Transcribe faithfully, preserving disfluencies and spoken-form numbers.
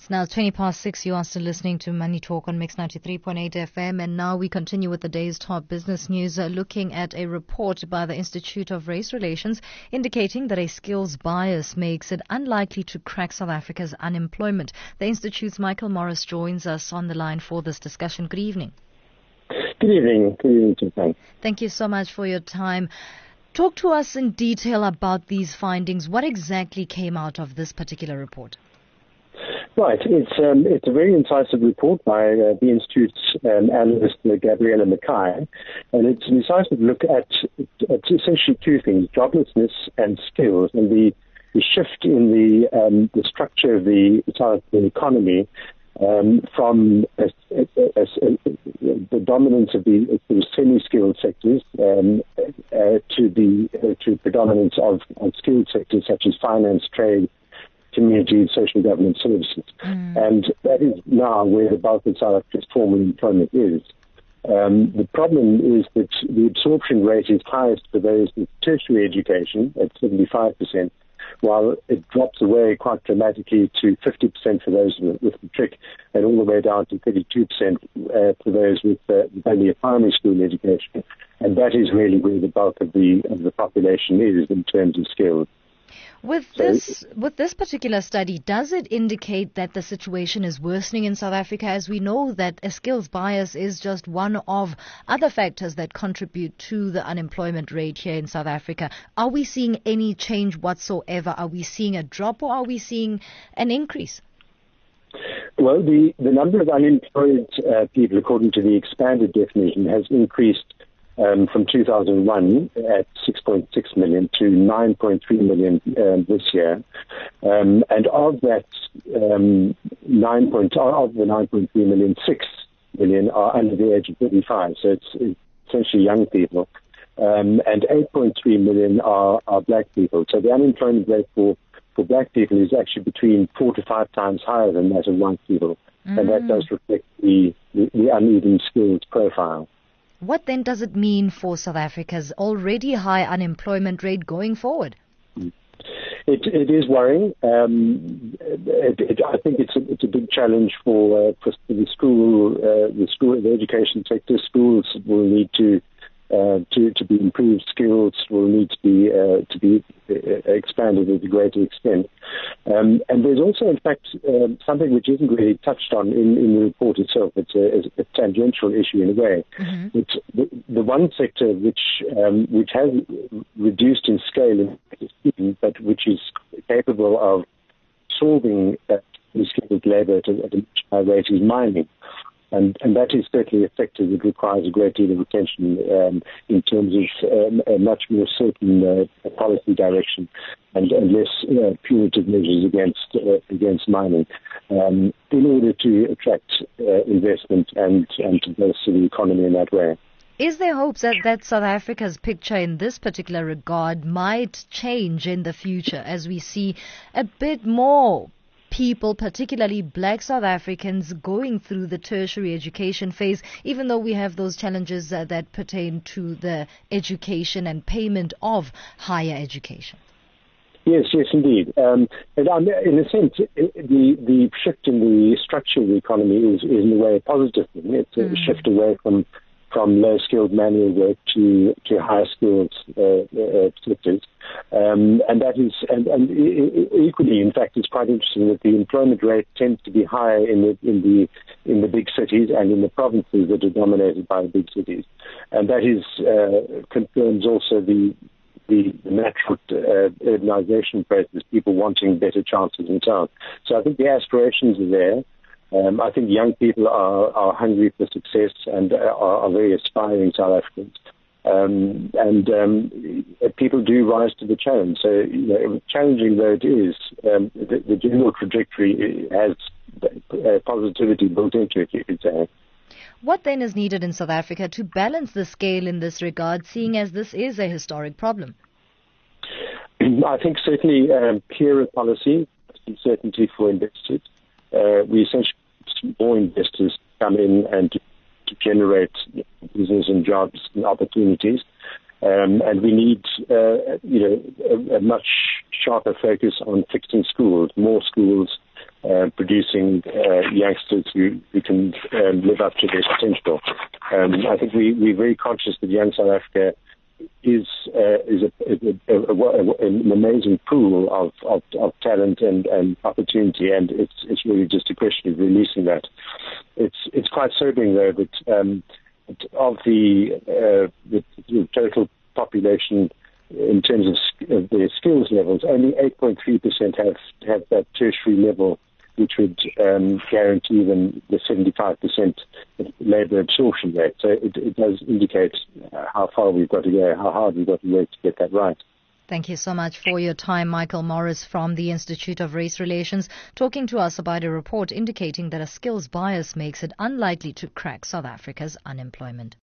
It's now twenty past six. You are still listening to Money Talk on Mix ninety-three point eight F M. And now we continue with the day's top business news, uh, looking at a report by the Institute of Race Relations indicating that a skills bias makes it unlikely to crack South Africa's unemployment. The Institute's Michael Morris joins us on the line for this discussion. Good evening. Good evening. Good evening to you. Thank you so much for your time. Talk to us in detail about these findings. What exactly came out of this particular report? Right. It's um, it's a very incisive report by uh, the Institute's um, analyst, uh, Gabriella Mackay, and it's an incisive look at, at essentially two things, joblessness and skills, and the, the shift in the um, the structure of the South African economy um, from a, a, a, a, the dominance of the, the semi-skilled sectors um, uh, to the uh, to predominance of, of skilled sectors such as finance, trade, community, social government services. Mm. And that is now where the bulk of South Africa's formal employment is. Um, the problem is that the absorption rate is highest for those with tertiary education at seventy-five percent, while it drops away quite dramatically to fifty percent for those with, with matric, and all the way down to thirty-two percent uh, for those with uh, only a primary school education. And that is really where the bulk of the of the population is in terms of skills. With this with this particular study, does it indicate that the situation is worsening in South Africa, as we know that a skills bias is just one of other factors that contribute to the unemployment rate here in South Africa? Are we seeing any change whatsoever? Are we seeing a drop, or are we seeing an increase? Well, the, the number of unemployed uh, people, according to the expanded definition, has increased Um, from two thousand one at six point six million to nine point three million um, this year. Um, and of that um, nine point, of the nine point three million, six million are under the age of thirty-five. So it's, it's essentially young people. Um, and eight point three million are, are black people. So the unemployment rate for, for black people is actually between four to five times higher than that of white people. Mm. And that does reflect the, the, the uneven skills profile. What then does it mean for South Africa's already high unemployment rate going forward? It, it is worrying. Um, it, it, I think it's a, it's a big challenge for, uh, for the school, uh, the school, the education sector. Schools will need to uh, to to be improved. Skills will need to be uh, to be expanded to a greater extent. Um, and there's also, in fact, um, something which isn't really touched on in, in the report itself. It's a, it's a tangential issue in a way. Mm-hmm. It's the, the one sector which um, which has reduced in scale, in, but which is capable of solving uh, skilled labour at a, at a much higher rate is mining. And, and that is certainly a sector that requires a great deal of attention um, in terms of um, a much more certain uh, policy direction and, and less uh, punitive measures against uh, against mining um, in order to attract uh, investment and, and to bolster the economy in that way. Is there hopes that, that South Africa's picture in this particular regard might change in the future as we see a bit more people, particularly black South Africans, going through the tertiary education phase, even though we have those challenges uh, that pertain to the education and payment of higher education? Yes, yes, indeed. Um, and um, in a sense, the the shift in the structure of the economy is, is in a way a positive thing. It's a mm. shift away from from low-skilled manual work to to high-skilled uh, uh, sectors, um, and that is and, and equally, in fact, it's quite interesting that the employment rate tends to be higher in the in the in the big cities and in the provinces that are dominated by the big cities, and that is uh, confirms also the the natural uh, urbanization process, people wanting better chances and so on. So I think the aspirations are there. Um, I think young people are, are hungry for success and are, are very aspiring South Africans. Um, and um, people do rise to the challenge. So, you know, challenging though it is, um, the, the general trajectory has uh, positivity built into it, you could say. What then is needed in South Africa to balance the scale in this regard, seeing as this is a historic problem? I think certainly um, clearer policy, certainty for investors. Uh, we essentially need more investors come in and to, to generate business and jobs and opportunities. Um, and we need, uh, you know, a, a much sharper focus on fixing schools, more schools, uh, producing uh, youngsters who, who can um, live up to their potential. Um, I think we, we're very conscious that young South Africa is uh, is a, a, a, a, an amazing pool of, of, of talent and, and opportunity, and it's it's really just a question of releasing that. It's it's quite sobering though that um, of the, uh, the, the total population in terms of, of their skills levels, only eight point three percent have have that tertiary level, which would um, guarantee them the seventy-five percent labour absorption rate. So it, it does indicate uh, how far we've got to go, how hard we've got to work to get that right. Thank you so much for your time, Michael Morris from the Institute of Race Relations, talking to us about a report indicating that a skills bias makes it unlikely to crack South Africa's unemployment.